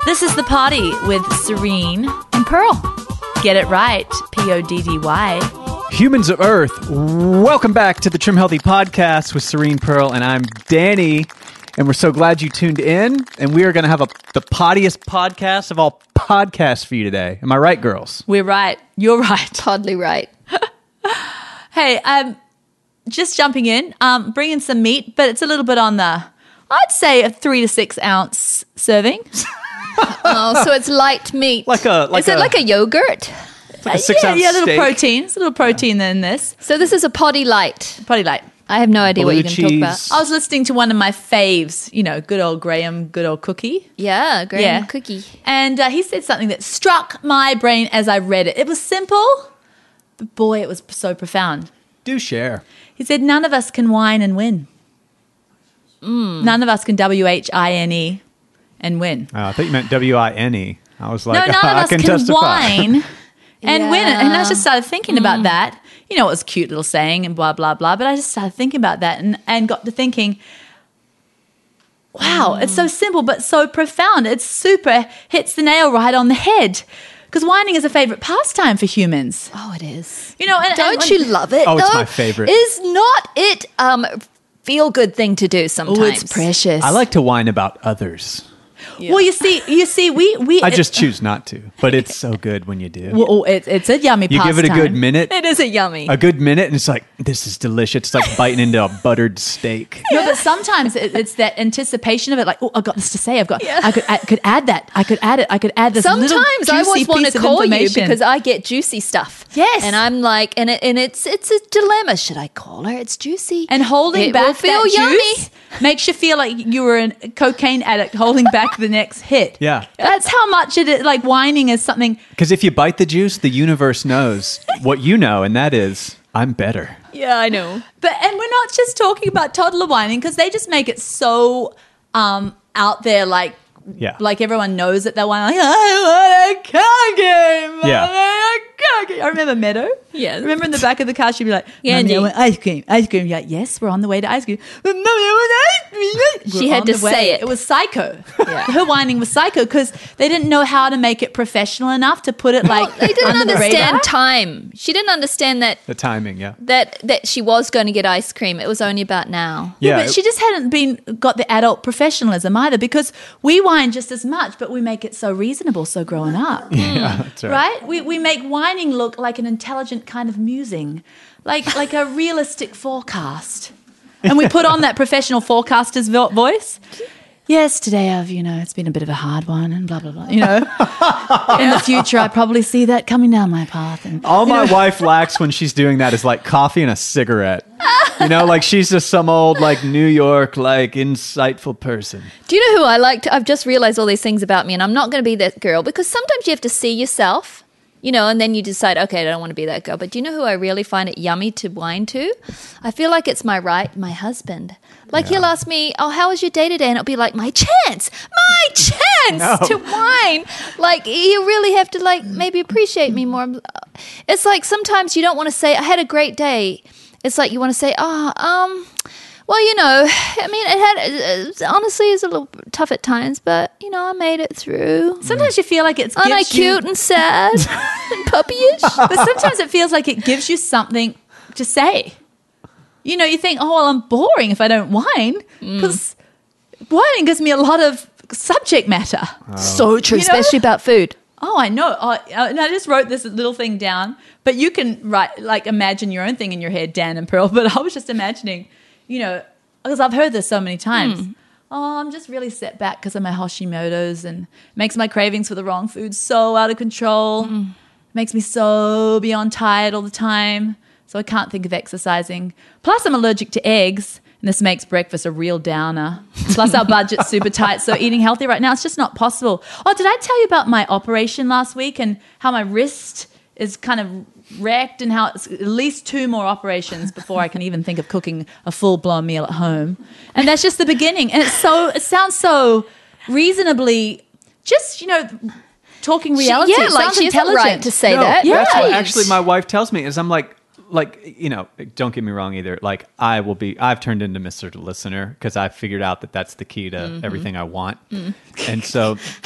This is The Party with Serene and Pearl. Get it right, Poddy. Humans of Earth, welcome back to the Trim Healthy Podcast with Serene, Pearl, and I'm Danny. And we're so glad you tuned in. And we are going to have the pottiest podcast of all podcasts for you today. Am I right, girls? We're right. You're right. Totally right. Hey, just jumping in, bringing some meat, but it's a little bit on the, I'd say a 3 to 6 ounce serving. Oh, so it's light meat. Is it like a yogurt? It's like a 6 ounce a little steak. protein. It's a little protein in this. So this is a potty light. Potty light. I have no idea what Blue you're going to talk about. cheese. I was listening to one of my faves, good old Graham, good old Cookie. Yeah, Graham Cookie. And he said something that struck my brain as I read it. It was simple, but boy, it was so profound. Do share. He said, none of us can whine and win. None of us can WHINE and win. I thought you meant WINE. I was like, No, none of I us can can testify. whine and win. And I Yeah. just started thinking about that. It was a cute little saying and blah, blah, blah. But I just started thinking about that and got to thinking, wow, it's so simple but so profound. It's super, hits the nail right on the head. Because whining is a favorite pastime for humans. Oh, it is. And Don't you love it? Oh, it's though? my favorite. Is not it feel good thing to do sometimes? Oh, it's precious. I like to whine about others. Yeah. Well, you see, we. I just choose not to, but it's so good when you do. Well, it's a yummy You pastime. give it a good minute. It is a yummy. A good minute, and it's like, this is delicious. It's like biting into a buttered steak. No, but sometimes it's that anticipation of it. Like, oh, I've got this to say. I could add that. I could add it. I could add this. Sometimes little I always juicy want piece to of call you information. because I get juicy stuff. Yes. And I'm like, and it's a dilemma. Should I call her? It's juicy. And holding it back will feel that yummy. juice makes you feel like you were a cocaine addict holding back the next hit. Yeah. That's how much it is. Like whining is something. Because if you bite the juice, the universe knows what you know, and that is, I'm better. Yeah, I know. And we're not just talking about toddler whining because they just make it so out there, like everyone knows that they're whining. Like, I want a car game. Yeah. I want a car game. I remember Meadow. Yes. Remember in the back of the car, she'd be like, Yeah, Mummy, I Andy. want ice cream. Ice cream. You're like, yes, we're on the way to ice cream. But Mummy, I want ice cream. She We're had on to the way. say it. It was psycho. Yeah. Her whining was psycho because they didn't know how to make it professional enough to put it like They didn't under the radar. understand time. She didn't understand that The timing, yeah. that she was going to get ice cream. It was only about now. Yeah, but she just hadn't got the adult professionalism either because we whine just as much, but we make it so reasonable, so growing up. Yeah, that's right. Right? We make whining look like an intelligent kind of musing, like a realistic forecast. And we put on that professional forecaster's voice. Yes, today it's been a bit of a hard one and blah, blah, blah. In the future, I probably see that coming down my path. And All my wife lacks when she's doing that is like coffee and a cigarette. Like she's just some old like New York like insightful person. Do you know who I like? I've just realized all these things about me, and I'm not going to be that girl because sometimes you have to see yourself, and then you decide, okay, I don't want to be that girl. But do you know who I really find it yummy to whine to? I feel like it's my husband. Like he'll ask me, oh, how was your day today? And it'll be like, my chance to whine. Like you really have to like maybe appreciate me more. It's like sometimes you don't want to say, I had a great day. It's like you want to say, well, I mean, it honestly is a little tough at times, but, I made it through. sometimes you feel like it's Aren't I gives you- cute and sad and puppyish? But sometimes it feels like it gives you something to say. You think, oh, well, I'm boring if I don't whine because whining gives me a lot of subject matter. So true, especially about food. Oh, I know. And I just wrote this little thing down, but you can imagine your own thing in your head, Dan and Pearl. But I was just imagining, because I've heard this so many times. Oh, I'm just really set back because of my Hashimoto's and makes my cravings for the wrong food so out of control. Makes me so beyond tired all the time. So I can't think of exercising. Plus, I'm allergic to eggs, and this makes breakfast a real downer. Plus, our budget's super tight, so eating healthy right now, it's just not possible. Oh, did I tell you about my operation last week and how my wrist is kind of wrecked and how it's at least 2 more operations before I can even think of cooking a full-blown meal at home? And that's just the beginning. And it sounds so reasonably just, talking reality. Yeah, It like sounds she has a intelligent. right to say No, that. That's what Right. actually my wife tells me is I'm like, don't get me wrong either. Like I've turned into Mr. Listener because I figured out that that's the key to everything I want. And so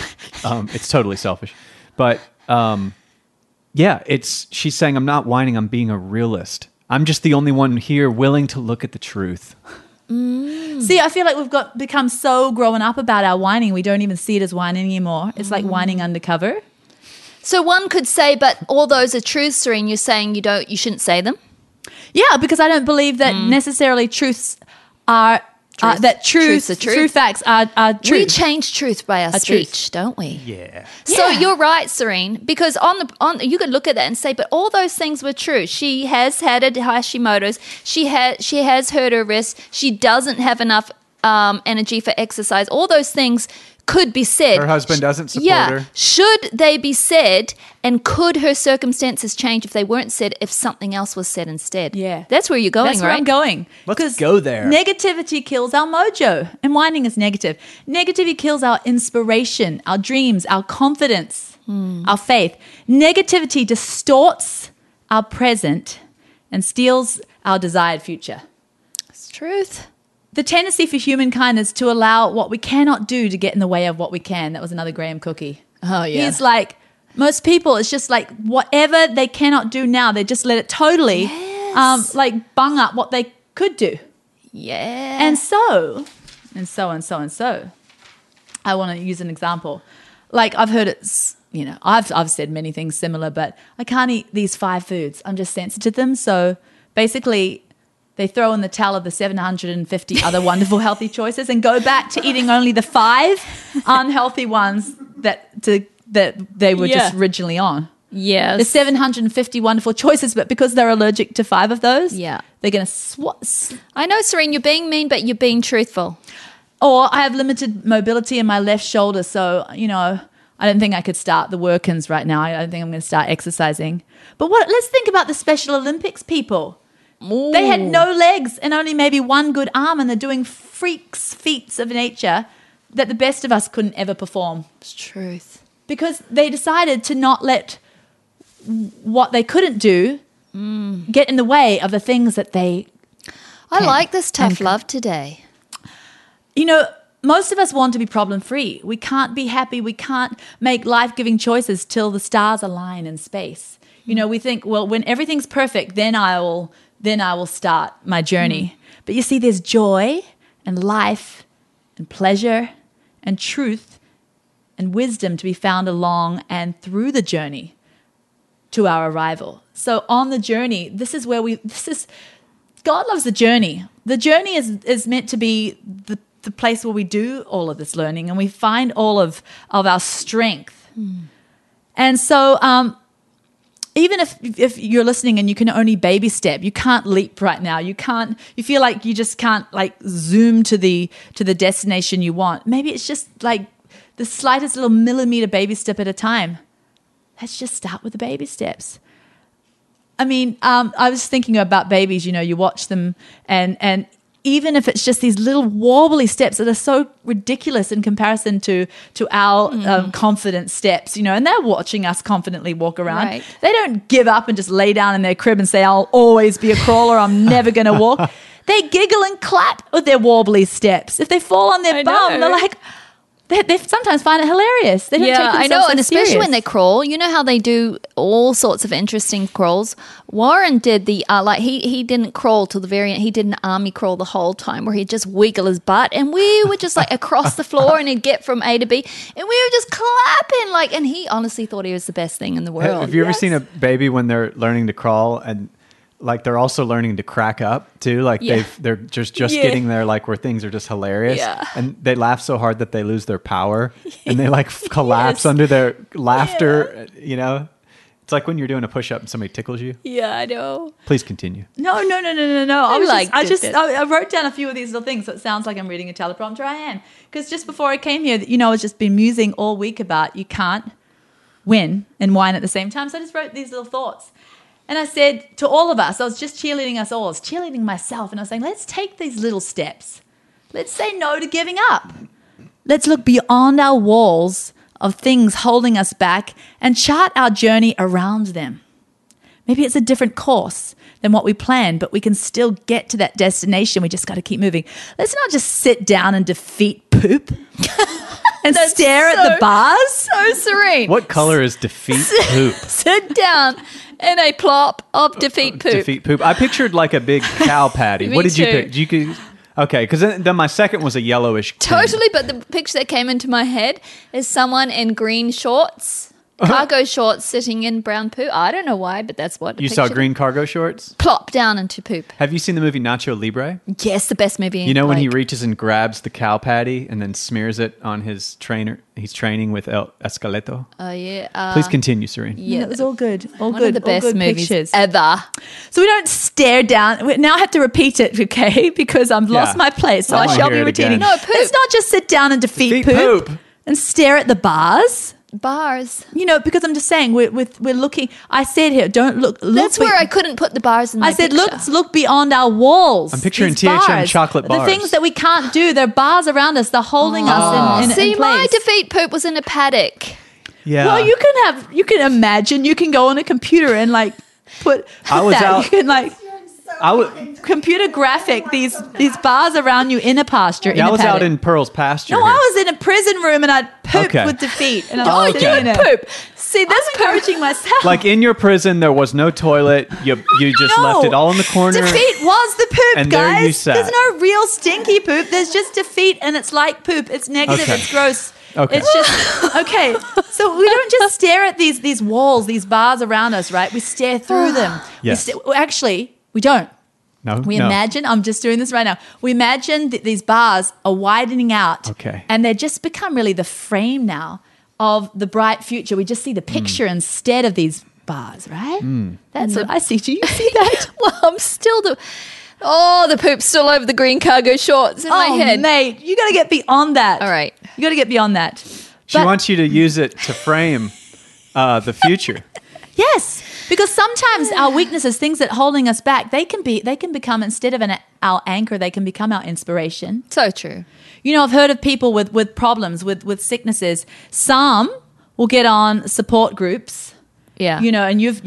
It's totally selfish. But yeah, she's saying, I'm not whining, I'm being a realist. I'm just the only one here willing to look at the truth. See, I feel like we've become so grown up about our whining, we don't even see it as whining anymore. It's like whining undercover. So one could say, but all those are truths, Serene. You're saying you shouldn't say them? Yeah, because I don't believe that necessarily truths are true facts are truth. We change truth by our speech, don't we? Yeah. So you're right, Serene, because on you could look at that and say, but all those things were true. She has had a Hashimoto's. She has hurt her wrist. She doesn't have enough energy for exercise. All those things could be said. Her husband doesn't support her. Should they be said, and could her circumstances change if they weren't said, if something else was said instead? Yeah. That's where you're going, That's right? where I'm going. Let's go there. Negativity kills our mojo, and whining is negative. Negativity kills our inspiration, our dreams, our confidence, our faith. Negativity distorts our present and steals our desired future. It's truth. The tendency for humankind is to allow what we cannot do to get in the way of what we can. That was another Graham Cookie. Oh, yeah. He's like, most people, it's just like whatever they cannot do now, they just let it totally like bung up what they could do. Yeah. And so, I want to use an example. Like I've heard it's, I've said many things similar, but I can't eat these 5 foods. I'm just sensitive to them. So basically, they throw in the towel of the 750 other wonderful healthy choices and go back to eating only the 5 unhealthy ones that they were just originally on. Yes. There's 750 wonderful choices, but because they're allergic to 5 of those, they're going to I know, Serene, you're being mean, but you're being truthful. Or I have limited mobility in my left shoulder, so, I don't think I could start the work-ins right now. I don't think I'm going to start exercising. But let's think about the Special Olympics people. Ooh. They had no legs and only maybe one good arm, and they're doing feats of nature that the best of us couldn't ever perform. It's truth. Because they decided to not let what they couldn't do get in the way of the things that they I like this tough love today. Most of us want to be problem-free. We can't be happy. We can't make life-giving choices till the stars align in space. We think, well, when everything's perfect, then I will start my journey. But you see, there's joy and life and pleasure and truth and wisdom to be found along and through the journey to our arrival. So on the journey, God loves the journey. The journey is meant to be the place where we do all of this learning and we find all of our strength. And so even if you're listening and you can only baby step, you can't leap right now. You feel like you just can't like zoom to the destination you want. Maybe it's just like the slightest little millimeter baby step at a time. Let's just start with the baby steps. I mean, I was thinking about babies, you watch them and even if it's just these little wobbly steps that are so ridiculous in comparison to our confident steps, and they're watching us confidently walk around. Right. They don't give up and just lay down in their crib and say, I'll always be a crawler, I'm never going to walk. They giggle and clap with their wobbly steps. If they fall on their bum, they're like, they sometimes find it hilarious. They don't take themselves I know, and so especially serious. when they crawl. You know how they do all sorts of interesting crawls. Warren did the he didn't crawl till the very end. He did an army crawl the whole time where he'd just wiggle his butt, and we were just like across the floor, and he'd get from A to B, and we were just clapping and he honestly thought he was the best thing in the world. Have you ever seen a baby when they're learning to crawl and like they're also learning to crack up too? Like they're just getting there, like where things are just hilarious, and they laugh so hard that they lose their power, and they like collapse under their laughter. It's like when you're doing a push-up and somebody tickles you. Yeah, I know. Please continue. No. I wrote down a few of these little things, so it sounds like I'm reading a teleprompter. I am, because just before I came here, I was just been musing all week about you can't win and whine at the same time. So I just wrote these little thoughts. And I said to all of us, I was just cheerleading us all, I was cheerleading myself, and I was saying, let's take these little steps. Let's say no to giving up. Let's look beyond our walls of things holding us back and chart our journey around them. Maybe it's a different course than what we planned, but we can still get to that destination. We just got to keep moving. Let's not just sit down and defeat poop and stare at the bars. So serene. What color is defeat poop? Sit down in a plop of defeat poop. Defeat poop. I pictured like a big cow patty. Me What did you too. pick? Okay, because then my second was a yellowish. tin. Totally, but the picture that came into my head is someone in green shorts, cargo shorts, sitting in brown poo. I don't know why, but that's what You saw green cargo shorts? plop down into poop. Have you seen the movie Nacho Libre? Yes, the best movie. You know when he like- reaches and grabs the cow patty and then smears it on his trainer? He's training with El Esqueleto. Oh yeah. Please continue, Serene. Yeah, It was all good. All one good. of the all best good movies pictures. ever. So we don't stare down. Now I have to repeat it, okay? Because I've lost my place. So I I wanna shall hear be it repeating. again. No, poop. Let's not just sit down and defeat Defeat poop, poop. and stare at the bars. Bars. You know, because I'm just saying we're looking. I said here, don't look. That's where I couldn't put the bars in my I said, picture. look beyond our walls. I'm picturing These THM bars. chocolate The bars. things that we can't do. They're bars around us. They're holding us in See, in my place. defeat poop was in a paddock. Yeah. Well, you can imagine. You can go on a computer and like put I was that. out- You can like I was, computer graphic these bars around you in a pasture. yeah, in I a was out paddock. in Pearl's pasture. No, here. I was in a prison room and I'd pooped Okay. with defeat. And Oh, I was Okay. sitting you there. poop. See, this I'm encouraging myself. Like in your prison, there was no toilet. You just No. left it all in the corner. Defeat was the poop, And there guys. you sat. There's no real stinky poop. There's just defeat, and it's like poop. It's negative. Okay. It's gross. Okay. It's just okay. So we don't just stare at these walls, these bars around us, right? We stare through them. Yes. Actually, we don't. No, We no. imagine. I'm just doing this right now. We imagine that these bars are widening out. Okay. And they just become really the frame now of the bright future. We just see the picture instead of these bars, right? That's what I see. Do you see that? Well, I'm still the poop's still over the green cargo shorts in my head. Mate, you got to get beyond that. All right. You got to get beyond that. She But- wants you to use it to frame the future. Yes, because sometimes our weaknesses, things that holding us back, they can become instead of our anchor, they can become our inspiration. So true. You know, I've heard of people with problems, with sicknesses. Some will get on support groups. Yeah. You know, and you've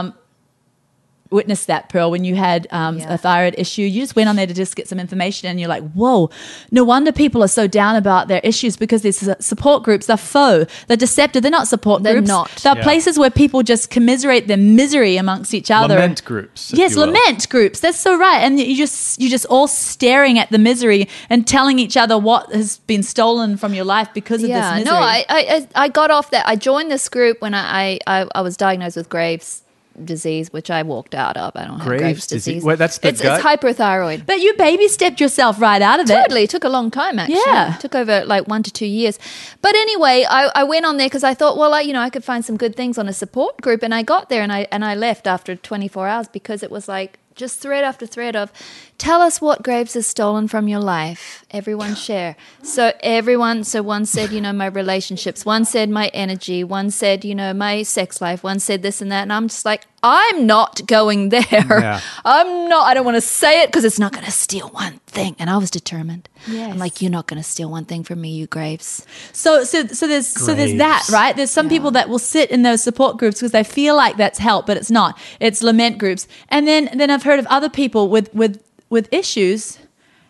witnessed that, Pearl, when you had a thyroid issue. You just went on there to just get some information and you're like, whoa, no wonder people are so down about their issues because these support groups, they're faux, they're deceptive, they're not support They're groups. not. They're Yeah. places where people just commiserate their misery amongst each other. Lament groups. if Yes, you will. lament groups. That's so right. And you just all staring at the misery and telling each other what has been stolen from your life because of this misery. No, I got off that. I joined this group when I was diagnosed with Graves' disease, which I walked out of. I don't have Graves' Graves' disease? disease. Wait, that's the it's gut? hyperthyroid. But you baby stepped yourself right out of it. Totally. It took a long time, actually. Yeah. It took over like 1 to 2 years. But anyway, I went on there because I thought, well, I could find some good things on a support group. And I got there and I left after 24 hours because it was like just thread after thread of tell us what Graves has stolen from your life. Everyone share. So one said, my relationships. One said my energy. One said, my sex life. One said this and that. And I'm just like, I'm not going there. Yeah. I don't want to say it because it's not going to steal one thing. And I was determined. Yes. I'm like, you're not going to steal one thing from me, you Graves. So there's that, Graves. right? There's some people that will sit in those support groups because they feel like that's help, but it's not. It's lament groups. And then I've heard of other people with issues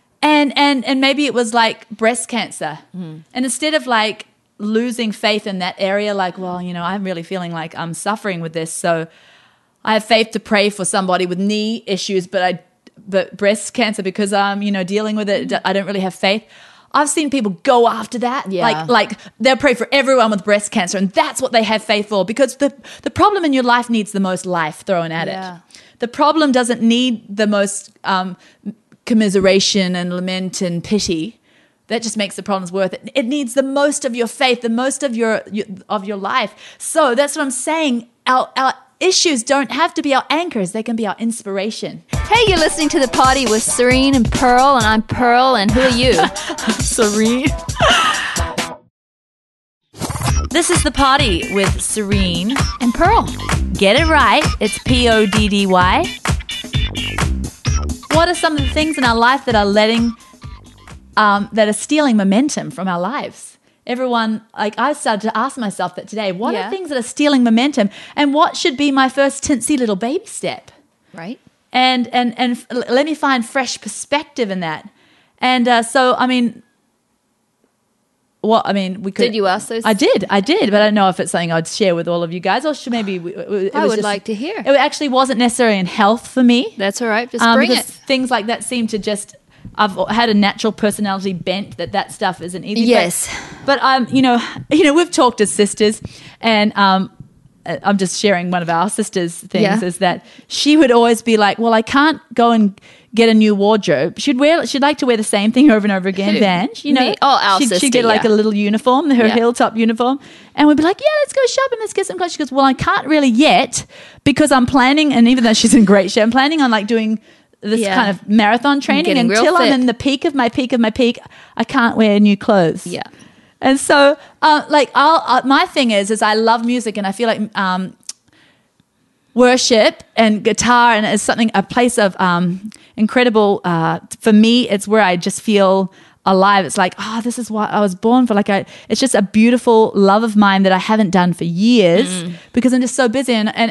and maybe it was like breast cancer. And instead of like losing faith in that area, like, well, I'm really feeling like I'm suffering with this, so I have faith to pray for somebody with knee issues, but breast cancer because I'm, dealing with it, I don't really have faith. I've seen people go after that. Yeah. Like they'll pray for everyone with breast cancer and that's what they have faith for because the problem in your life needs the most life thrown at Yeah. it. The problem doesn't need the most commiseration and lament and pity. That just makes the problems worth it. It needs the most of your faith, the most of your life. So that's what I'm saying. Our issues don't have to be our anchors. They can be our inspiration. Hey, you're listening to The Party with Serene and Pearl, and I'm Pearl, and who are you? Serene. This is The Party with Serene. And Pearl. Get it right. It's PODDY. What are some of the things in our life that are that are stealing momentum from our lives? everyone, like I started to ask myself that today, what Yeah. are things that are stealing momentum and what should be my first teensy little baby step? Right. And let me find fresh perspective in that. And so, I mean, we could. Did you ask those? I did, but I don't know if it's something I'd share with all of you guys, or should maybe I would like to hear. It actually wasn't necessarily in health for me. That's all right. Just bring because it. Things like that seem to just. I've had a natural personality bent that stuff isn't easy. Yes. But you know, we've talked as sisters, and I'm just sharing one of our sisters' things is that she would always be like, "Well, I can't go and get a new wardrobe." She'd like to wear the same thing over and over again. Who? Vange, you know, Me? Oh, our sister, she'd get like a little uniform, her hilltop uniform, and we'd be like, "Yeah, let's go shopping, let's get some clothes." She goes, "Well, I can't really yet because I'm planning," and even though she's in great shape, I'm planning on like doing this kind of marathon training Getting real until I'm fit. in the peak of my peak. I can't wear new clothes. Yeah. And so, my thing is I love music, and I feel like worship and guitar, and it's a place of incredible. For me, it's where I just feel alive. It's like, this is what I was born for. Like, it's just a beautiful love of mine that I haven't done for years because I'm just so busy,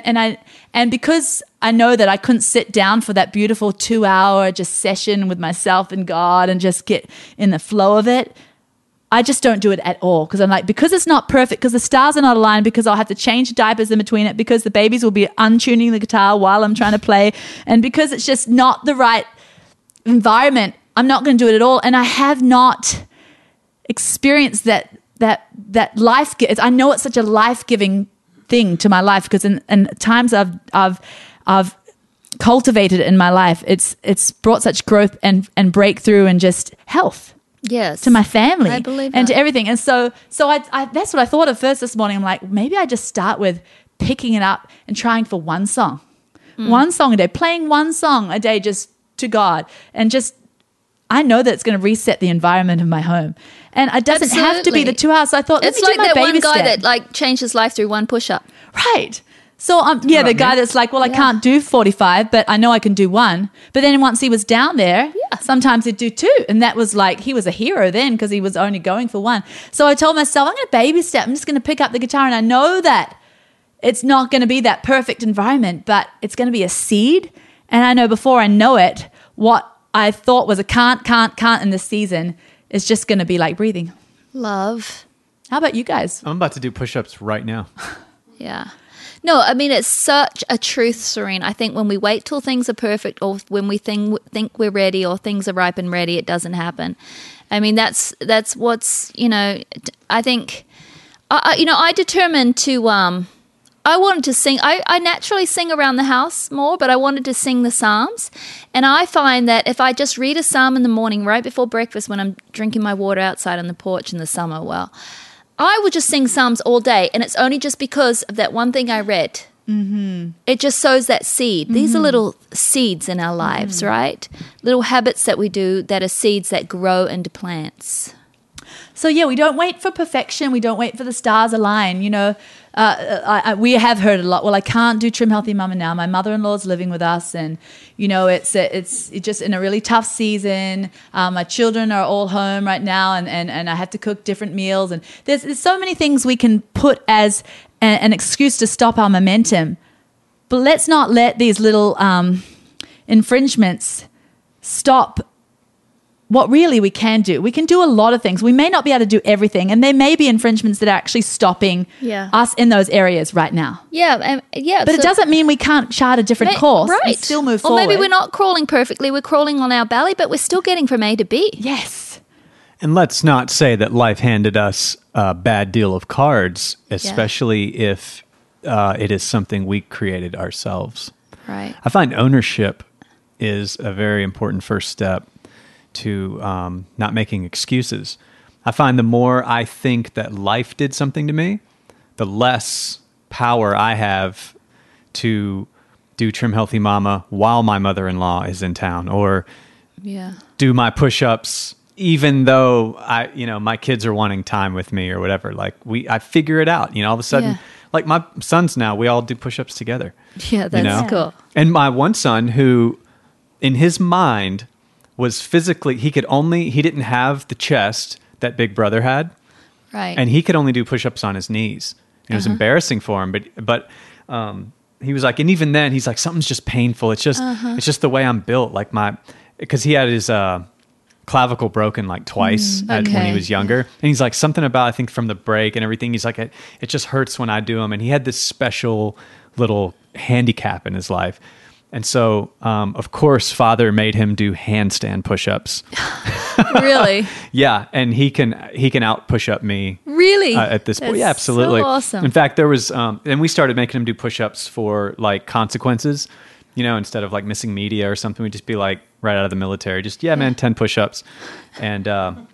and because I know that I couldn't sit down for that beautiful 2-hour just session with myself and God and just get in the flow of it. I just don't do it at all because I'm like, because it's not perfect, because the stars are not aligned, because I'll have to change diapers in between it, because the babies will be untuning the guitar while I'm trying to play, and because it's just not the right environment, I'm not going to do it at all. And I have not experienced that life. I know it's such a life-giving thing to my life because in times I've cultivated it in my life, it's brought such growth and breakthrough and just health. Yes. To my family. I believe and that. to everything. And so I that's what I thought of first this morning. I'm like, maybe I just start with picking it up and trying for one song. One song a day, playing one song a day just to God. And just, I know that it's going to reset the environment of my home. And it doesn't have to be the 2 hours. So I thought, it's let me like do my that baby one guy step. that like changed his life through one push-up. Right. So, the guy that's like, well, I can't do 45, but I know I can do one. But then once he was down there, sometimes he'd do 2. And that was like, he was a hero then because he was only going for 1. So I told myself, I'm going to baby step. I'm just going to pick up the guitar. And I know that it's not going to be that perfect environment, but it's going to be a seed. And I know before I know it, what I thought was a can't in this season is just going to be like breathing. Love. How about you guys? I'm about to do push-ups right now. Yeah. No, I mean, it's such a truth, Serene. I think when we wait till things are perfect or when we think we're ready or things are ripe and ready, it doesn't happen. I mean, that's what's, I think, I determined to, I wanted to sing. I naturally sing around the house more, but I wanted to sing the Psalms. And I find that if I just read a Psalm in the morning right before breakfast when I'm drinking my water outside on the porch in the summer, I would just sing Psalms all day, and it's only just because of that one thing I read. Mm-hmm. It just sows that seed. Mm-hmm. These are little seeds in our lives, right? Little habits that we do that are seeds that grow into plants. So, we don't wait for perfection. We don't wait for the stars align. We have heard a lot, well, I can't do Trim Healthy Mama now. My mother-in-law's living with us, and, it's just in a really tough season. My children are all home right now, and I have to cook different meals. And there's so many things we can put as an excuse to stop our momentum. But let's not let these little infringements stop what really we can do. We can do a lot of things. We may not be able to do everything, and there may be infringements that are actually stopping us in those areas right now. Yeah, But it doesn't mean we can't chart a different course and still move forward. Or maybe we're not crawling perfectly. We're crawling on our belly, but we're still getting from A to B. Yes. And let's not say that life handed us a bad deal of cards, especially if it is something we created ourselves. Right. I find ownership is a very important first step to not making excuses. I find the more I think that life did something to me, the less power I have to do Trim Healthy Mama while my mother-in-law is in town, or do my push-ups even though my kids are wanting time with me or whatever. Like I figure it out. All of a sudden, like my sons now, we all do push-ups together. Yeah, that's cool. And my one son, who in his mind was physically, he didn't have the chest that Big Brother had. Right. And he could only do push-ups on his knees. It was embarrassing for him, but he was like, and even then he's like, something's just painful. It's just the way I'm built. Like because he had his clavicle broken like twice when he was younger. And he's like, something about, I think from the break and everything, he's like, it just hurts when I do them. And he had this special little handicap in his life. And so, of course, Father made him do handstand push-ups. Really? Yeah, and he can out push-up me. Really? At this point, That's yeah, absolutely. so awesome. In fact, there was, and we started making him do push-ups for like consequences. Instead of like missing media or something, we'd just be like right out of the military, just 10 push-ups, and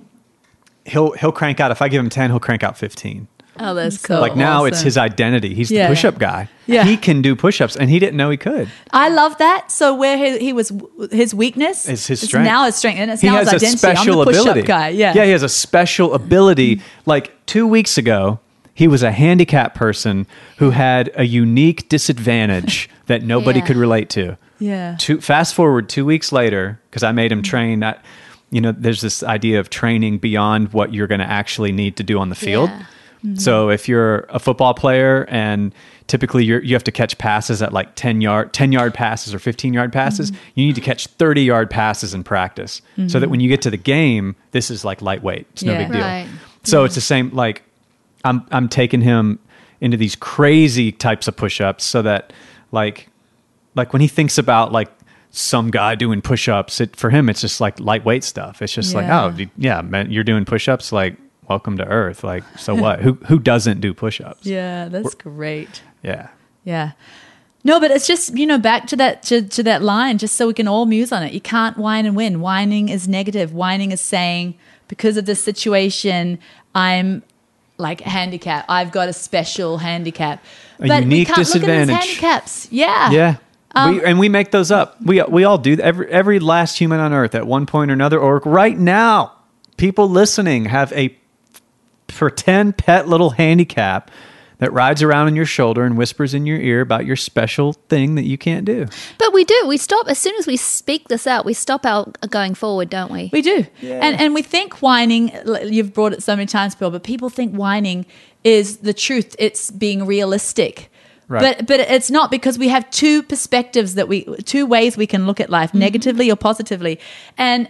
he'll crank out. If I give him 10, he'll crank out 15. Oh, that's cool. Like now, it's awesome. his identity. He's the Yeah. push-up guy. Yeah. He can do push-ups, and he didn't know he could. I love that. So where he was, his weakness Is his it's strength. now his strength, and it's He now has his a identity. special I'm the push-up ability. guy. Yeah. Yeah, he has a special ability. Like 2 weeks ago, he was a handicapped person who had a unique disadvantage that nobody Yeah. could relate to. Yeah. Fast forward 2 weeks later, because I made him train that. There's this idea of training beyond what you're going to actually need to do on the field. Yeah. So if you're a football player and typically you have to catch passes at like 10-yard passes or 15-yard passes, you need to catch 30-yard passes in practice so that when you get to the game, this is like lightweight. It's no Yeah. big deal. Right. So it's the same, like I'm taking him into these crazy types of push-ups so that like when he thinks about like some guy doing push-ups, for him, it's just like lightweight stuff. It's just like, Yeah. oh yeah, man, you're doing push-ups, like, welcome to Earth. Like, so what? Who doesn't do push-ups? Yeah, that's great. Yeah. Yeah. No, but it's just, back to that line, just so we can all muse on it. You can't whine and win. Whining is negative. Whining is saying, because of this situation, I'm like handicapped. I've got a special handicap. But unique we can't look at it as disadvantage. handicaps. Yeah. Yeah. We make those up. We all do. Every last human on Earth at one point or another, or right now, people listening have a pretend pet little handicap that rides around on your shoulder and whispers in your ear about your special thing that you can't do. But we do. We stop as soon as we speak this out. We stop out going forward, don't we? We do. And we think whining, you've brought it so many times, Bill, but people think whining is the truth. It's being realistic. Right. But it's not, because we have two perspectives two ways we can look at life, negatively or positively. And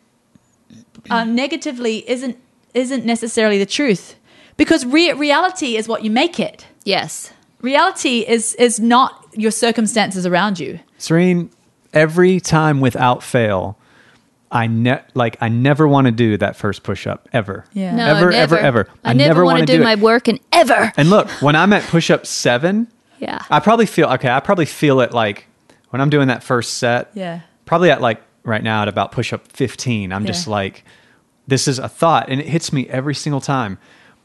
negatively isn't necessarily the truth, because reality is what you make it. Yes. Reality is not your circumstances around you. Serene, every time without fail, I never want to do that first push-up ever. Yeah. No, ever, never. ever. I never want to do my work and ever. And look, when I'm at push-up 7, Yeah. I probably feel it like when I'm doing that first set. Yeah. Probably at like right now at about push-up 15. I'm just Yeah. like, this is a thought, and it hits me every single time.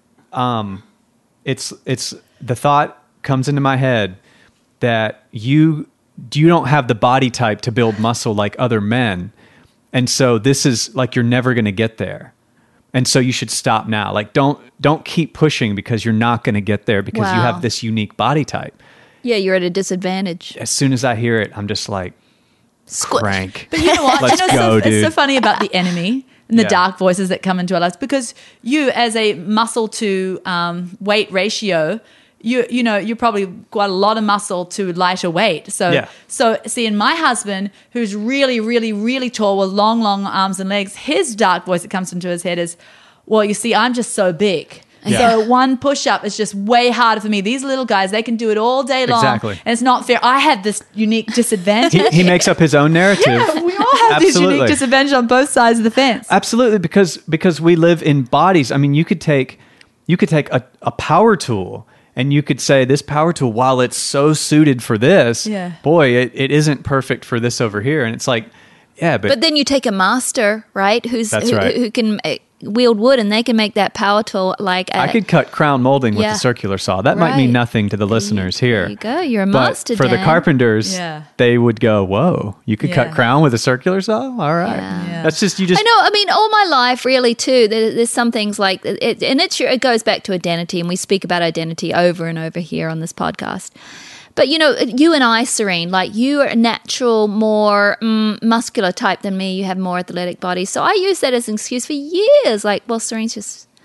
It's the thought comes into my head that you don't have the body type to build muscle like other men, and so this is like you're never going to get there. And so you should stop now. Like, don't keep pushing, because you're not going to get there, because you Wow. have this unique body type. Yeah, you're at a disadvantage. As soon as I hear it, I'm just like, Squish. crank. But you know what? Let's go, It's dude. so funny about the enemy and the Yeah. dark voices that come into our lives, because you, as a muscle to weight ratio, you probably got a lot of muscle to lighter weight. So, Yeah. so seeing my husband, who's really, really, really tall with long, long arms and legs, his dark voice that comes into his head is, well, you see, I'm just so big. Yeah. So one push-up is just way harder for me. These little guys, they can do it all day long. Exactly. And it's not fair. I have this unique disadvantage. He makes up his own narrative. Yeah, we all have these unique disadvantages on both sides of the fence. Absolutely, because we live in bodies. I mean, you could take a power tool, and you could say, this power tool, while it's so suited for this, Yeah. boy, it isn't perfect for this over here. And it's like, yeah, But then you take a master, right? That's right. Who can wield wood, and they can make that power tool like I could cut crown molding with Yeah. a circular saw. That might mean Right. nothing to the listeners here. There you go. You're a But master, for the Dan. carpenters, Yeah. they would go, whoa, you could cut Yeah. crown with a circular saw? All right. Yeah. That's just, I know. I mean, all my life, really, too. There's some things like it, and it goes back to identity, and we speak about identity over and over here on this podcast. But you and I, Serene, like you are a natural, more muscular type than me. You have more athletic body, so I use that as an excuse for years. Like, well, Serene's just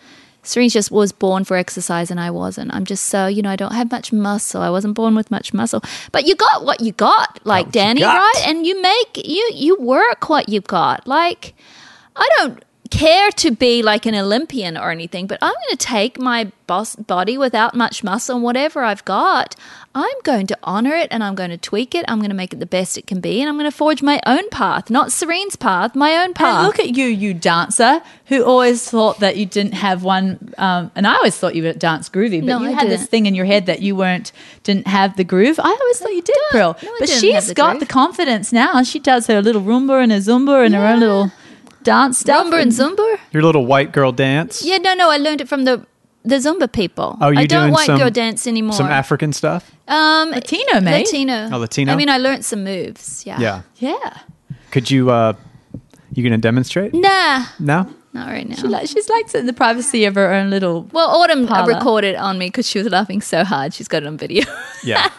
Serene just was born for exercise and I wasn't. I'm just so, I don't have much muscle. I wasn't born with much muscle. But you got what you got, like Danny, right? And you work what you got. Like, I don't care to be like an Olympian or anything, but I'm going to take my body without much muscle and whatever I've got, I'm going to honor it and I'm going to tweak it. I'm going to make it the best it can be, and I'm going to forge my own path, not Serene's path, my own path. And look at you dancer, who always thought that you didn't have one, and I always thought you would dance groovy, but you had this thing in your head that you didn't have the groove. I always thought you did, Pearl. No, but she's got the confidence now. She does her little Roomba and a Zumba and her own little dance stuff. Rumba and Zumba? Your little white girl dance? Yeah, no, I learned it from the Zumba people. Oh, I don't white girl dance anymore. Some African stuff? Latino, mate. Latino. Oh, Latino? I mean, I learned some moves, Yeah. Yeah. Could you, you going to demonstrate? Nah, No? not right now. She likes it in the privacy of her own little... Well, Autumn parlor. recorded it on me because she was laughing so hard. She's got it on video. Yeah.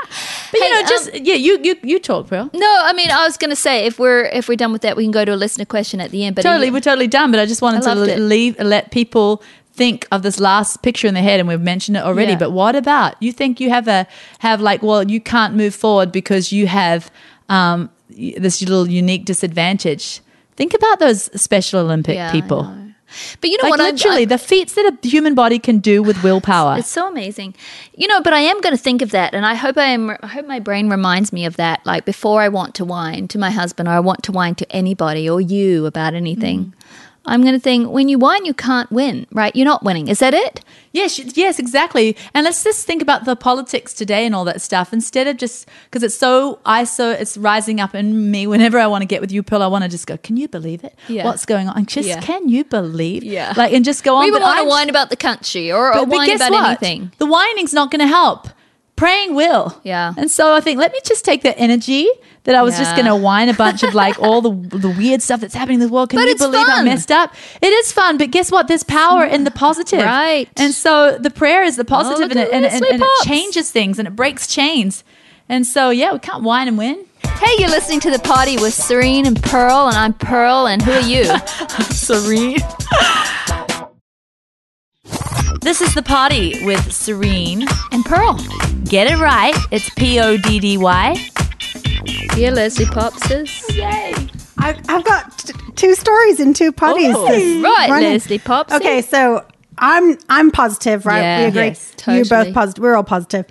But you talk, Pearl. No, I mean, I was going to say if we're done with that, we can go to a listener question at the end. But We're totally done. But I just wanted to let people think of this last picture in their head, and we've mentioned it already. Yeah. But what about you? Think you you can't move forward because you have this little unique disadvantage. Think about those Special Olympic people. I know. But you know what? Literally, the feats that a human body can do with willpower. It's so amazing. But I am going to think of that, and I hope my brain reminds me of that. Like before I want to whine to my husband, or I want to whine to anybody or you about anything. I'm going to think, when you whine, you can't win, right? You're not winning. Is that it? Yes, exactly. And let's just think about the politics today and all that stuff, instead of just, because it's rising up in me whenever I want to get with you, Pearl, I want to just go, can you believe it? Yeah. What's going on? Can you believe? Yeah. And just go on. We even want to whine about the country or whine guess about what? anything. The whining's not going to help. Praying will. Yeah. And so I think, let me just take that energy that I was just going to whine a bunch of all the weird stuff that's happening in the world. Can you believe how messed up? It is fun, but guess what? There's power in the positive. Right. And so the prayer is the positive, look and at Leslie it Pops. changes things and it breaks chains. And so, we can't whine and win. Hey, you're listening to The Party with Serene and Pearl, and I'm Pearl, and who are you? Serene. This is The Party with Serene And Pearl. Get it right. It's PODDY. Dear Leslie Popsters. Yay. I've got two stories in two parties. Right, Leslie Pops. Okay, so I'm positive, right? Yeah, we agree. yes, totally. You're both positive. We're all positive.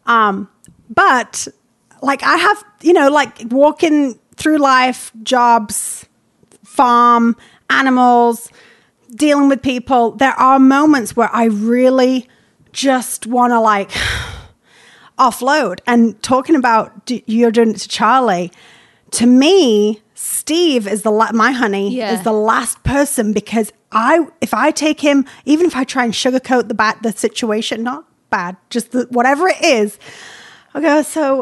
But I have, walking through life, jobs, farm, animals, dealing with people. There are moments where I really just want to offload. And talking about you're doing it to Charlie, to me, Steve is my honey is the last person, because if I take him, even if I try and sugarcoat the situation, not bad, just whatever it is, I go, so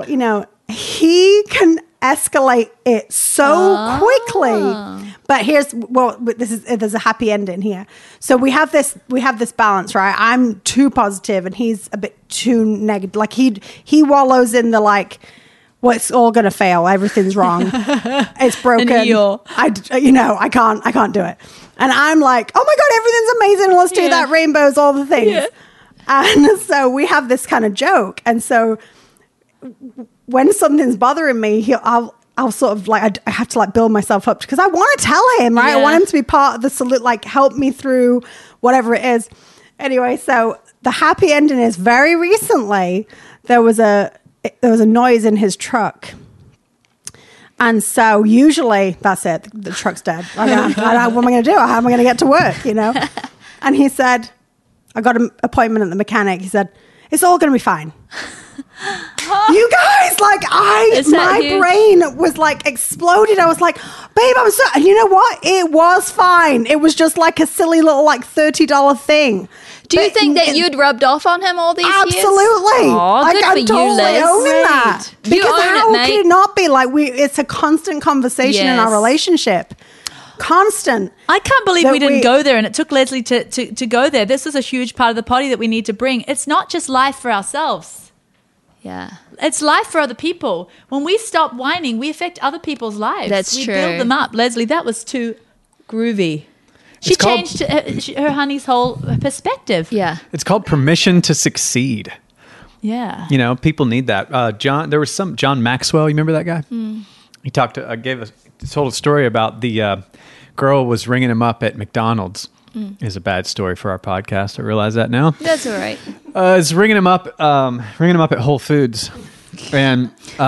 he can escalate it so quickly. But there's a happy ending here. So we have this balance, right? I'm too positive and he's a bit too negative. He wallows in the well, it's all going to fail. Everything's wrong. It's broken. I can't do it. And I'm like, oh my God, everything's amazing. Let's do that. Rainbows, all the things. Yeah. And so we have this kind of joke. And so when something's bothering me, I'll sort of I have to build myself up, because I want to tell him, right? Yeah. I want him to be part of the solution, help me through whatever it is. Anyway, so the happy ending is very recently there was a noise in his truck. And so usually that's it. The truck's dead. What am I going to do? How am I going to get to work? And he said, I got an appointment at the mechanic. He said, it's all going to be fine. You guys, my brain was exploded. I was like, babe, I'm so, you know what? It was fine. It was just a silly little $30 thing. Do you think that you'd rubbed off on him all these years? Absolutely. Oh, good I'm for you, totally Liz. owning that. You Because own how it, mate. could it not be? It's a constant conversation in our relationship. Constant. I can't believe we didn't go there, and it took Leslie to go there. This is a huge part of the party that we need to bring. It's not just life for ourselves. Yeah. It's life for other people. When we stop whining, we affect other people's lives. That's we true. build them up. Leslie, that was too groovy. She It's called- changed her honey's whole perspective. Yeah. It's called permission to succeed. Yeah. You know, people need that. There was John Maxwell. You remember that guy? He told a story about the girl was ringing him up at McDonald's. Is a bad story for our podcast. I realize that now. That's all right. Is ringing him up at Whole Foods, and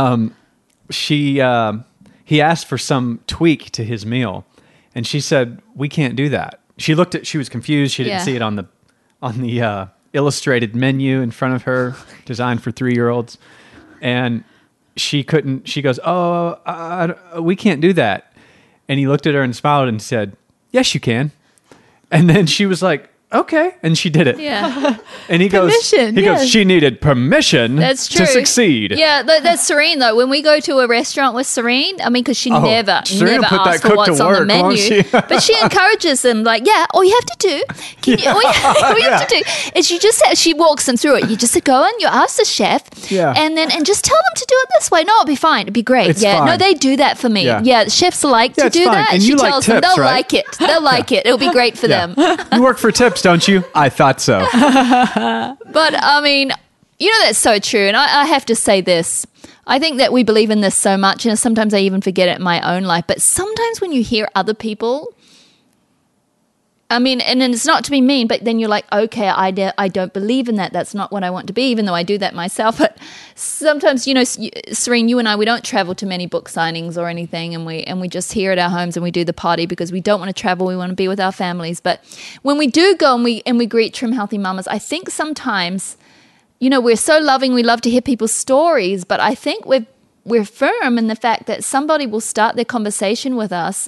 he asked for some tweak to his meal, and she said, "We can't do that." She was confused. She didn't Yeah. see it on the illustrated menu in front of her, designed for 3-year-olds, and she couldn't. She goes, "Oh, we can't do that." And he looked at her and smiled and said, "Yes, you can." And then she was like, "Okay," and she did it. Yeah. And he Permission, goes, yes. "She needed permission That's true. to succeed." Yeah, that's Serene though. When we go to a restaurant with Serene, I mean, because she never Serene will put that asks for cook to what's on the work, won't menu, she? but she encourages them. Like, yeah, all you have to do, all you have to do is you just she walks them through it. You just go and you ask the chef, and just tell them to do it this way. No, it'll be fine. It'll be great. It's no, fine. they do that for me. Yeah. Yeah, chefs like to it's do fine. that. And She you like tells them tips, they'll right? like it. They'll like it. It'll be great for them. You work for tips, don't you? I thought so. But I mean, you know, that's so true. And I have to say this. I think that we believe in this so much, and sometimes I even forget it in my own life. But sometimes when you hear other people, I mean, and it's not to be mean, but then you're like, okay, I don't believe in that. That's not what I want to be, even though I do that myself. But sometimes, you know, Serene, you and I, we don't travel to many book signings or anything, and we just here at our homes and we do the party because we don't want to travel. We want to be with our families. But when we do go and we greet Trim Healthy Mamas, I think sometimes, you know, we're so loving. We love to hear people's stories, but I think we're firm in the fact that somebody will start their conversation with us.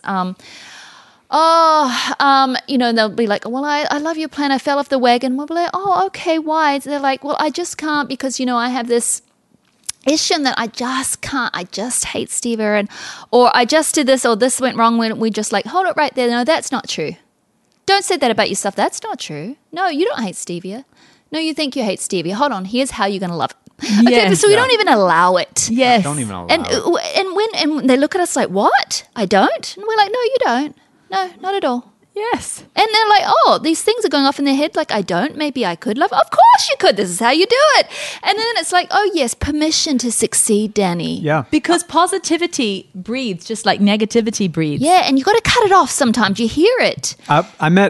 You know, they'll be like, well, I love your plan. I fell off the wagon. We'll be like, oh, okay, why? They're like, well, I just can't because, you know, I have this issue that I just can't. I just hate stevia, or I just did this, or this went wrong. When we just like, hold it right there. No, that's not true. Don't say that about yourself. That's not true. No, you don't hate stevia. No, you think you hate stevia. Hold on. Here's how you're going to love it. Okay, Yes. so we don't even allow it. Yes. Don't even allow And it. when they look at us like, what? I don't? And we're like, no, you don't. No, not at all. Yes. And they're like, oh, these things are going off in their head. Like, I don't. Maybe I could love. Of course you could. This is how you do it. And then it's like, oh, yes, permission to succeed, Danny. Yeah. Because positivity breathes just like negativity breathes. Yeah, and you got to cut it off sometimes. You hear it. I met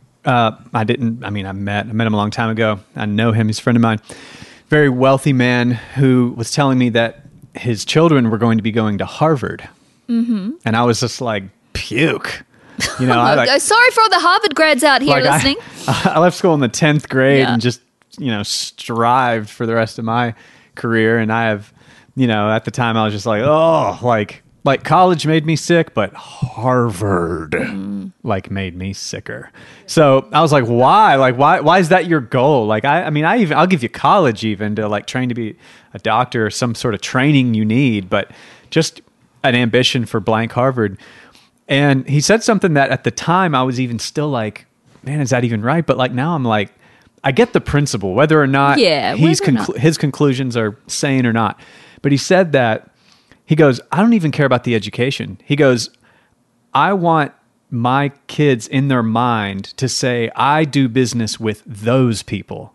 I met him a long time ago. I know him. He's a friend of mine. Very wealthy man who was telling me that his children were going to be going to Harvard. Mm-hmm. And I was just like, puke. You know, Sorry for all the Harvard grads out here listening. I left school in the 10th grade Yeah. and just, you know, strived for the rest of my career. And I have, you know, at the time I was just like, oh, like college made me sick, but Harvard like made me sicker. So I was like, why? Like, why is that your goal? Like, I'll give you college even to like train to be a doctor or some sort of training you need, but just an ambition for blank Harvard. And he said something that at the time I was even still like, man, is that even right? But like now I'm like, I get the principle, whether or not his conclusions are sane or not. But he said that, he goes, I don't even care about the education. He goes, I want my kids in their mind to say, I do business with those people.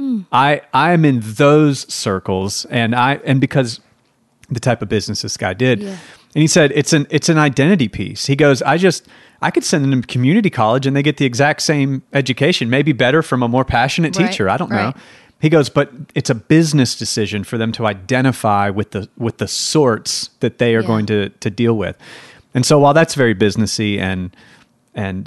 I'm in those circles. And because the type of business this guy did. Yeah. And he said, it's an identity piece. He goes, I could send them to community college and they get the exact same education, maybe better from a more passionate teacher. I don't know. He goes, but it's a business decision for them to identify with the sorts that they are going to deal with. And so while that's very businessy and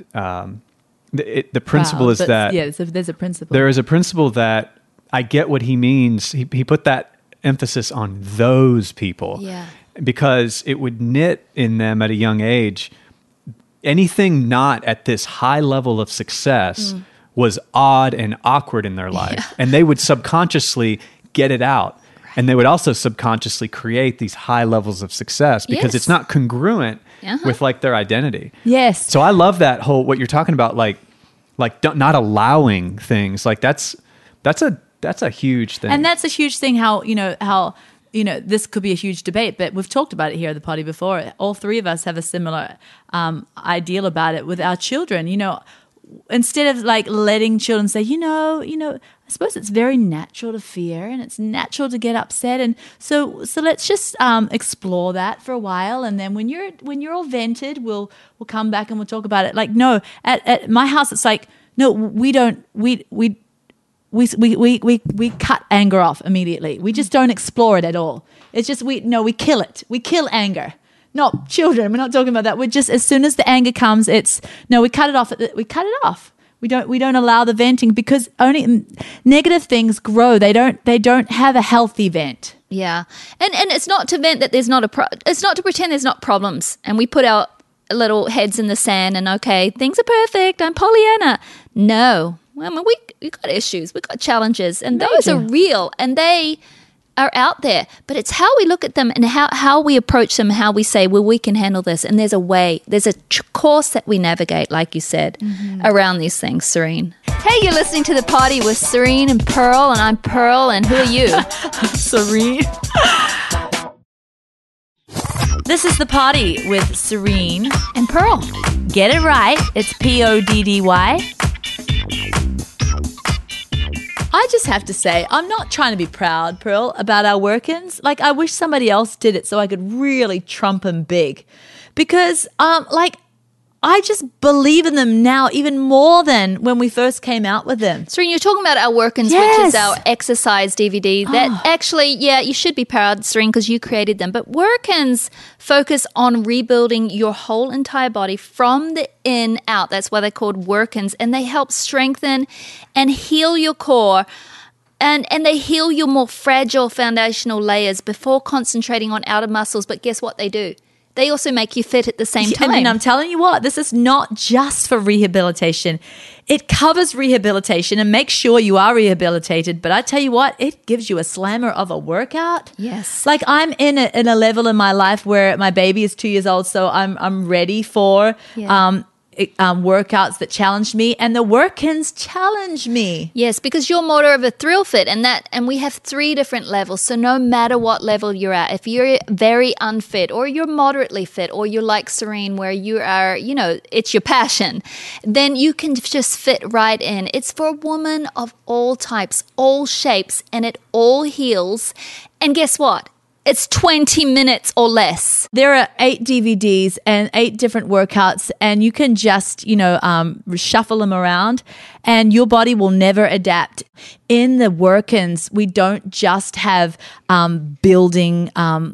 the principle is that there's a principle. There is a principle that I get what he means. He put that emphasis on those people. Yeah. Because it would knit in them at a young age. Anything not at this high level of success was odd and awkward in their life. Yeah. And they would subconsciously get it out. Right. And they would also subconsciously create these high levels of success because it's not congruent with like their identity. Yes. So I love that whole, what you're talking about, like not allowing things. Like that's a huge thing. And that's a huge thing, how this could be a huge debate, but we've talked about it here at the party before. All three of us have a similar ideal about it with our children. Instead of like letting children say, I suppose it's very natural to fear and it's natural to get upset, and so let's just explore that for a while, and then when you're all vented, we'll come back and we'll talk about it. Like, no, at my house, it's like, no, we don't. We cut anger off immediately. We just don't explore it at all. It's just we kill it. We kill anger. Not children. We're not talking about that. We're just, as soon as the anger comes, we cut it off. We cut it off. We don't allow the venting, because only negative things grow. They don't have a healthy vent. Yeah. And it's not to vent that there's not it's not to pretend there's not problems and we put our little heads in the sand and, okay, things are perfect, I'm Pollyanna. No. I mean, we got issues, we got challenges, and those are real, and they are out there. But it's how we look at them and how we approach them, how we say, well, we can handle this. And there's a way, there's a course that we navigate, like you said, around these things, Serene. Hey, you're listening to The Party with Serene and Pearl, and I'm Pearl, and who are you? Serene. This is The Party with Serene And Pearl. Get it right. It's PODDY. I just have to say, I'm not trying to be proud, Pearl, about our work-ins. Like, I wish somebody else did it so I could really trump them big. Because, I just believe in them now even more than when we first came out with them. Serene, you're talking about our Workins, Yes. which is our exercise DVD. That actually, you should be proud, Serene, because you created them. But Workins focus on rebuilding your whole entire body from the in out. That's why they're called Workins. And they help strengthen and heal your core. And they heal your more fragile foundational layers before concentrating on outer muscles. But guess what they do? They also make you fit at the same time. And I'm telling you what, this is not just for rehabilitation. It covers rehabilitation and makes sure you are rehabilitated. But I tell you what, it gives you a slammer of a workout. Yes. Like, I'm in a level in my life where my baby is 2 years old, so I'm ready for workouts that challenge me, and the Workins challenge me. Yes, because you're more of a thrill fit, and we have 3 different levels. So no matter what level you're at, if you're very unfit or you're moderately fit or you're like Serene where you are, it's your passion, then you can just fit right in. It's for a woman of all types, all shapes, and it all heals. And guess what? It's 20 minutes or less. There are 8 DVDs and 8 different workouts, and you can just, shuffle them around, and your body will never adapt. In the Workins, we don't just have building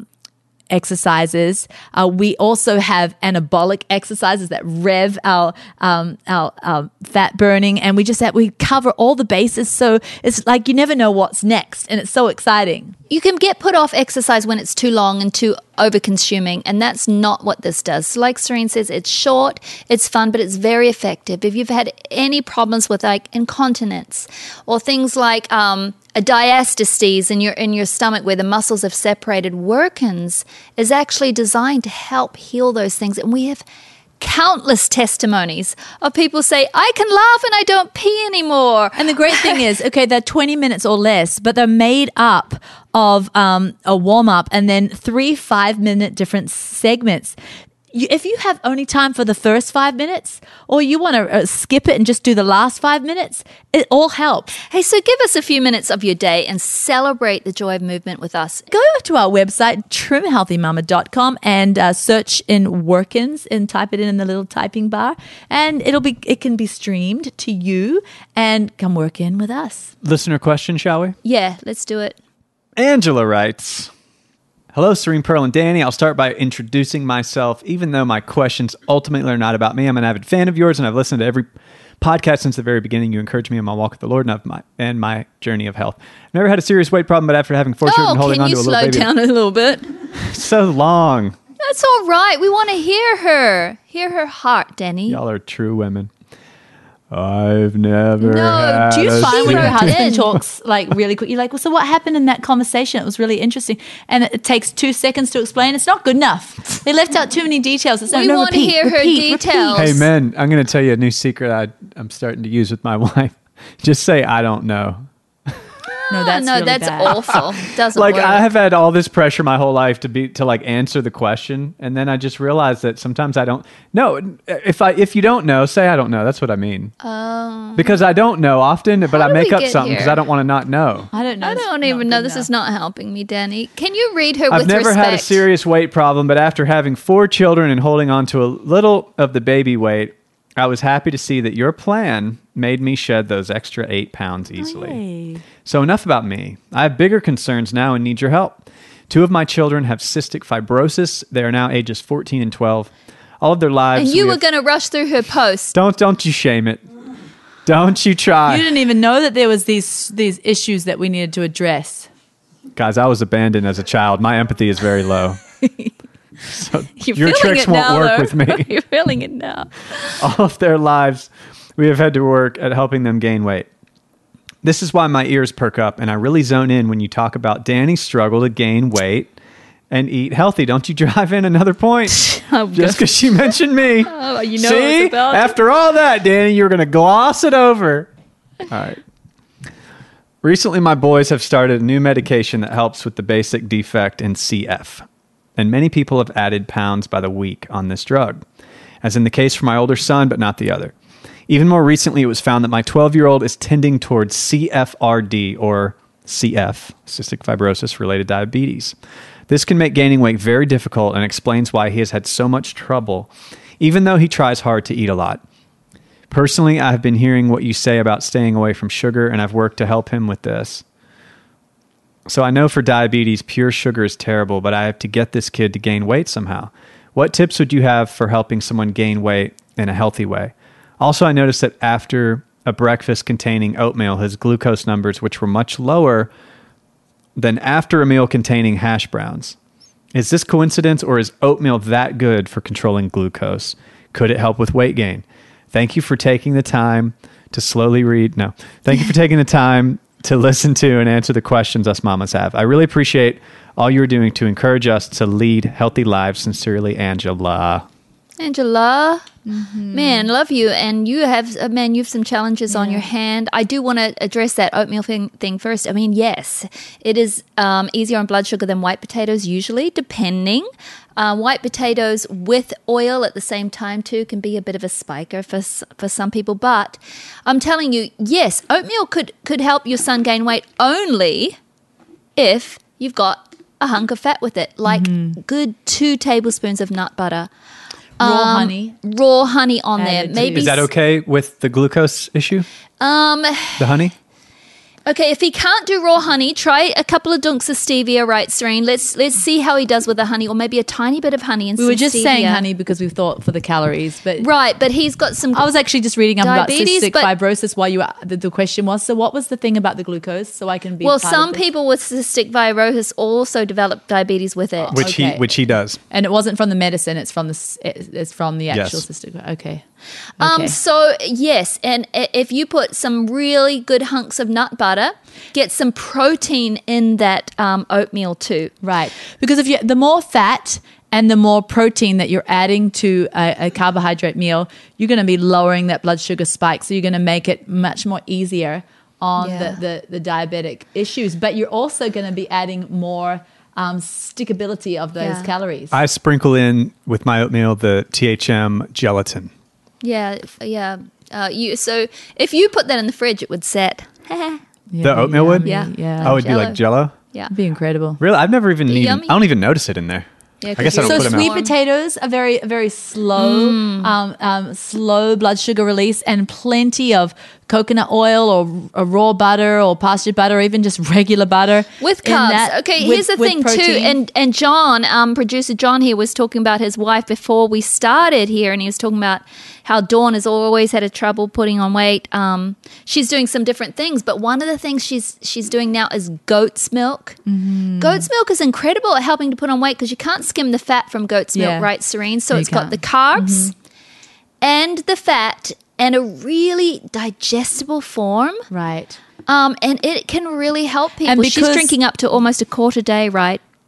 exercises. We also have anabolic exercises that rev our fat burning, and we cover all the bases. So it's like you never know what's next, and it's so exciting. You can get put off exercise when it's too long and too over-consuming, and that's not what this does. So like Serene says, it's short, it's fun, but it's very effective. If you've had any problems with like incontinence or things like a diastasis in your stomach where the muscles have separated, Workins is actually designed to help heal those things. And we have countless testimonies of people say, I can laugh and I don't pee anymore. And the great thing is, okay, they're 20 minutes or less, but they're made up of a warm-up and then 3 5-minute different segments. If you have only time for the first 5 minutes, or you want to skip it and just do the last 5 minutes, it all helps. Hey, so give us a few minutes of your day and celebrate the joy of movement with us. Go to our website, trimhealthymama.com, and search in Workins and type it in the little typing bar, and it can be streamed to you, and come work in with us. Listener question, shall we? Yeah, let's do it. Angela writes, hello, Serene, Pearl, and Danny. I'll start by introducing myself. Even though my questions ultimately are not about me, I'm an avid fan of yours, and I've listened to every podcast since the very beginning. You encourage me in my walk with the Lord and my journey of health. I've never had a serious weight problem, but after having 4 children holding on to a little baby... can you slow down a little bit? So long. That's all right. We want to hear her. Hear her heart, Danny. Y'all are true women. I've never had do you a find when your serious- husband talks like really quick, you're like, well, so what happened in that conversation? It was really interesting. And it takes 2 seconds to explain. It's not good enough. They left out too many details. It's We want to hear her details. Hey, men, I'm going to tell you a new secret I'm starting to use with my wife. Just say, I don't know. No, that's no, really that's bad. awful. Doesn't Like work. I have had all this pressure my whole life to like answer the question, and then I just realized that sometimes I don't know. If you don't know, say I don't know. That's what I mean. Because I don't know often, but I did make we up get something because here? I don't want to not know. I don't know. I don't It's even not know. good This enough. is not helping me, Danny. Can you read her I've with never respect? had a serious weight problem, but after having 4 children and holding on to a little of the baby weight, I was happy to see that your plan made me shed those extra 8 pounds easily. Hey. So enough about me. I have bigger concerns now and need your help. 2 of my children have cystic fibrosis. They are now ages 14 and 12. All of their lives. And you we were have- going to rush through her post. Don't you shame it. Don't you try. You didn't even know that there was these issues that we needed to address. Guys, I was abandoned as a child. My empathy is very low. So You're your feeling tricks it won't now, work though. with me. You're feeling it now. All of their lives, we have had to work at helping them gain weight. This is why my ears perk up and I really zone in when you talk about Danny's struggle to gain weight and eat healthy. Don't you drive in another point I'm just because she mentioned me. Oh, you know See? it's about After all that, Danny, you're going to gloss it over. All right. Recently, my boys have started a new medication that helps with the basic defect in CF. And many people have added pounds by the week on this drug, as in the case for my older son, but not the other. Even more recently, it was found that my 12-year-old is tending towards CFRD, or CF, cystic fibrosis-related diabetes. This can make gaining weight very difficult and explains why he has had so much trouble, even though he tries hard to eat a lot. Personally, I have been hearing what you say about staying away from sugar, and I've worked to help him with this. So I know for diabetes, pure sugar is terrible, but I have to get this kid to gain weight somehow. What tips would you have for helping someone gain weight in a healthy way? Also, I noticed that after a breakfast containing oatmeal, his glucose numbers, which were much lower than after a meal containing hash browns. Is this coincidence, or is oatmeal that good for controlling glucose? Could it help with weight gain? Thank you for taking the time to slowly read. No, thank you for taking the time to listen to and answer the questions us mamas have. I really appreciate all you're doing to encourage us to lead healthy lives. Sincerely, Angela. Angela, man, love you. And you have, you have some challenges on your hand. I do want to address that oatmeal thing first. I mean, yes, it is easier on blood sugar than white potatoes usually, depending. White potatoes with oil at the same time too can be a bit of a spiker for some people. But I'm telling you, yes, oatmeal could help your son gain weight only if you've got a hunk of fat with it, like good 2 tablespoons of nut butter. Raw honey. Raw honey on there. Added to Maybe Is that okay with the glucose issue? The honey? Okay, if he can't do raw honey, try a couple of dunks of stevia, right, Serene? Let's see how he does with the honey, or maybe a tiny bit of honey and We some were just stevia. saying honey because we thought for the calories, but Right, but he's got some. I was actually just reading up about Diabetes, cystic but- fibrosis while you were, the question was, so what was the thing about the glucose? So I can be well, part some of this? people with cystic fibrosis also develop diabetes with it. Which Okay. he does. And it wasn't from the medicine, it's from the actual Yes. cystic. Okay. So yes, and if you put some really good hunks of nut butter, get some protein in that oatmeal too. Right. Because if the more fat and the more protein that you're adding to a carbohydrate meal, you're going to be lowering that blood sugar spike. So you're going to make it much more easier on Yeah. the diabetic issues. But you're also going to be adding more stickability of those Yeah. calories. I sprinkle in with my oatmeal the THM gelatin. Yeah. So if you put that in the fridge, it would set. The oatmeal would? Yeah. Yeah. Oh, it'd be like Jello? Yeah. It'd be incredible. Really? I've never even Yummy. I don't even notice it in there. Yeah, I guess I don't So put them sweet out. potatoes are very, very slow, slow blood sugar release, and plenty of coconut oil or a raw butter or pastured butter, or even just regular butter With in carbs. that, Okay, with- here's the with thing protein. too. And John, producer John here was talking about his wife before we started here, and he was talking about how Dawn has always had a trouble putting on weight. She's doing some different things, but one of the things she's doing now is goat's milk. Mm-hmm. Goat's milk is incredible at helping to put on weight because you can't skim the fat from goat's milk, Yeah. right, Serene? So You it's got can't. the carbs and the fat and a really digestible form. Right. And it can really help people. And She's because- drinking up to almost a quart a day, right?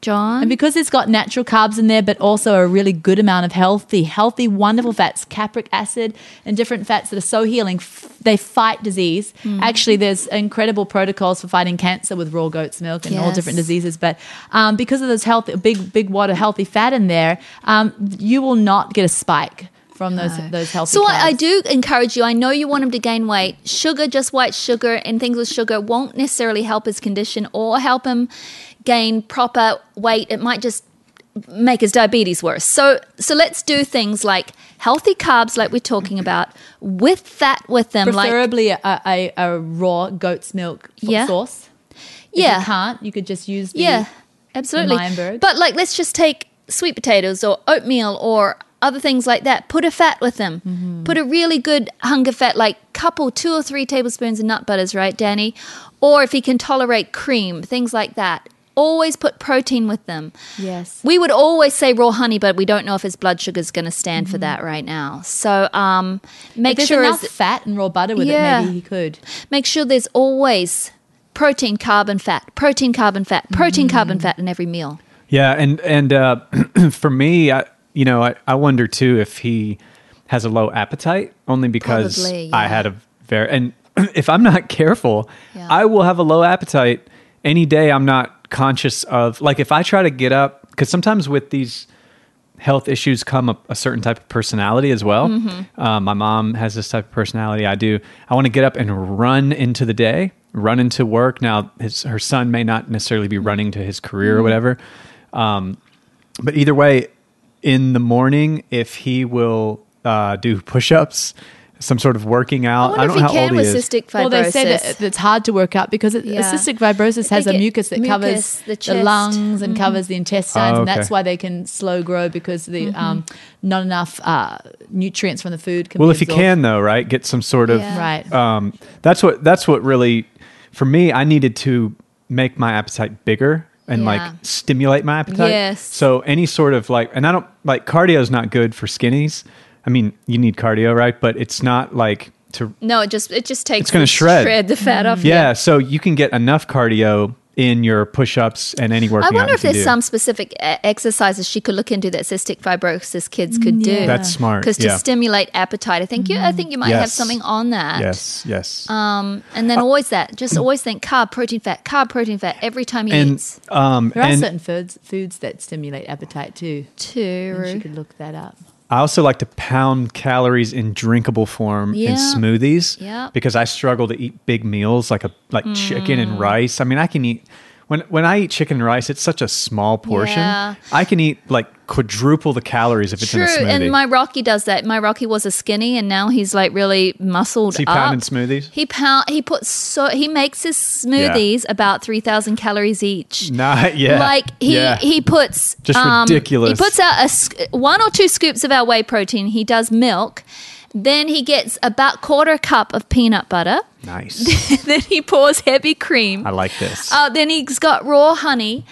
John. And because it's got natural carbs in there, but also a really good amount of healthy, wonderful fats, capric acid and different fats that are so healing, they fight disease. Actually, there's incredible protocols for fighting cancer with raw goat's milk and all different diseases. But because of those healthy, big wad of healthy fat in there, you will not get a spike from those healthy So carbs. I do encourage you. I know you want him to gain weight. Sugar, just white sugar and things with sugar won't necessarily help his condition or help him gain proper weight. It might just make his diabetes worse. So let's do things like healthy carbs like we're talking about with fat with them. Preferably a raw goat's milk sauce. If you can't, you could just use the absolutely. Meinberg. But like, let's just take sweet potatoes or oatmeal or other things like that. Put a fat with them. Put a really good hunger fat, like couple 2 or 3 tablespoons of nut butters, right, Danny? Or if he can tolerate cream, things like that. Always put protein with them. Yes. We would always say raw honey, but we don't know if his blood sugar is going to stand for that right now. So make If there's sure enough fat and raw butter with it, maybe he could. Make sure there's always protein, carb, and fat. Protein, carb, and fat. Protein, carb, and fat in every meal. Yeah, and for me, I wonder too if he has a low appetite, only because Probably, I had and if I'm not careful, I will have a low appetite any day I'm not conscious of. Like if I try to get up, because sometimes with these health issues come a certain type of personality as well. My mom has this type of personality. I do. I want to get up and run into the day, run into work. Now her son may not necessarily be running to his career or whatever. But either way, in the morning, if he will do push-ups, some sort of working out. I don't know how old he is. cystic fibrosis. Well, they say that it's hard to work out because cystic fibrosis has a mucus that covers the lungs and covers the intestines, and that's why they can slow grow because the not enough nutrients from the food can be if you can, though, right, get some sort of right. That's what really, for me, I needed to make my appetite bigger and like stimulate my appetite. Yes. So any sort of and I don't cardio is not good for skinnies. I mean, you need cardio, right? But it's not like to. No, it just takes. It's going to shred the fat off. Yeah, so you can get enough cardio in your push-ups and any working out. I wonder if there's do. some specific exercises she could look into that cystic fibrosis kids could do. That's smart. Because to stimulate appetite, I think you might have something on that. Yes. And then always think carb, protein, fat every time he eats. There are certain foods that stimulate appetite too. True. You could look that up. I also like to pound calories in drinkable form in smoothies because I struggle to eat big meals like chicken and rice. I mean, I can eat when I eat chicken and rice, it's such a small portion. Yeah. I can eat like quadruple the calories if it's in a smoothie. And my Rocky does that. My Rocky was a skinny, and now he's like really muscled Is he up. pounding smoothies? He makes his smoothies about 3,000 calories each. Like he puts just ridiculous. He puts out 1 or 2 scoops of our whey protein. He does milk. Then he gets about 1/4 cup of peanut butter. Nice. Then he pours heavy cream. I like this. Then he's got raw honey.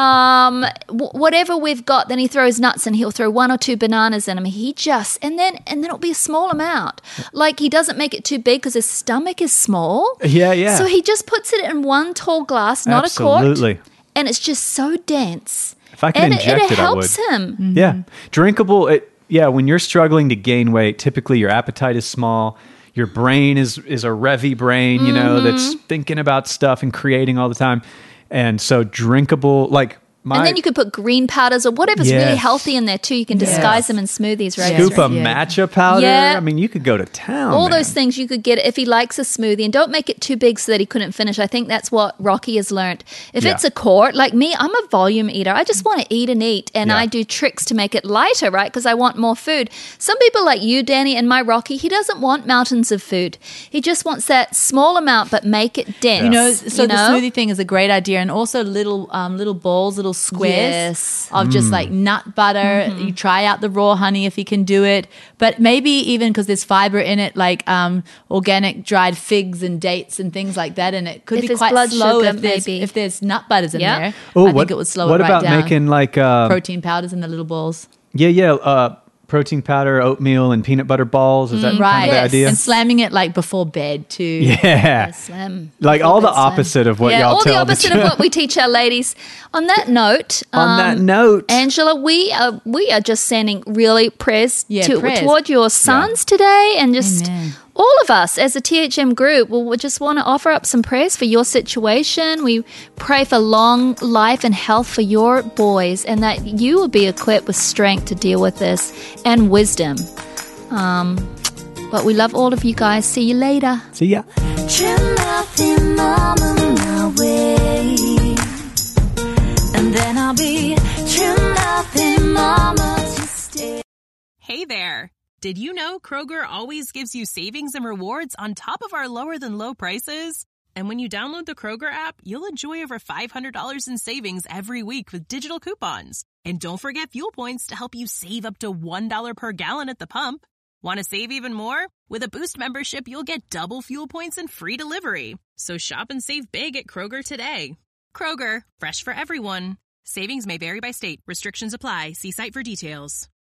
Whatever we've got, then he throws nuts and he'll throw 1 or 2 bananas in them. And then it'll be a small amount. Like he doesn't make it too big because his stomach is small. Yeah. So he just puts it in one tall glass, not Absolutely. a quart. And it's just so dense. If I could inject it, it helps I would. him. Mm-hmm. Yeah. Drinkable. When you're struggling to gain weight, typically your appetite is small. Your brain is a revvy brain, that's thinking about stuff and creating all the time. And so drinkable, and then you could put green powders or whatever's really healthy in there too. You can disguise them in smoothies, right? Scoop of matcha powder. Yeah. I mean, you could go to town. All those things you could get if he likes a smoothie, and don't make it too big so that he couldn't finish. I think that's what Rocky has learned. If it's a quart, like me, I'm a volume eater. I just want to eat and eat, and I do tricks to make it lighter, right? Because I want more food. Some people like you, Danny, and my Rocky, he doesn't want mountains of food. He just wants that small amount, but make it dense. The smoothie thing is a great idea, and also little balls, little squares of just like nut butter. You try out the raw honey if you can do it, but maybe even because there's fiber in it, like organic dried figs and dates and things like that, and it could If be it's quite blood slow sugar, if there's nut butters in there. Oh, I think it would slow what it right about down. making Protein powders in the little balls. Yeah. protein powder, oatmeal, and peanut butter balls. Is that kind Right. of the idea? And slamming it like before bed too. Yeah. Slim. Like all the Slim. opposite of what Yeah, y'all all tell the opposite of what we teach our ladies. On that note, Angela, we are just sending really prayers, prayers. toward your sons today, and just Amen. all of us as a THM group. We just want to offer up some prayers for your situation. We pray for long life and health for your boys, and that you will be equipped with strength to deal with this and wisdom. But we love all of you guys. See you later. See ya. Trim healthy mama my way, and then I'll be trim healthy mama to stay. Hey there. Did you know Kroger always gives you savings and rewards on top of our lower than low prices? And when you download the Kroger app, you'll enjoy over $500 in savings every week with digital coupons. And don't forget fuel points to help you save up to $1 per gallon at the pump. Want to save even more? With a Boost membership, you'll get double fuel points and free delivery. So shop and save big at Kroger today. Kroger, fresh for everyone. Savings may vary by state. Restrictions apply. See site for details.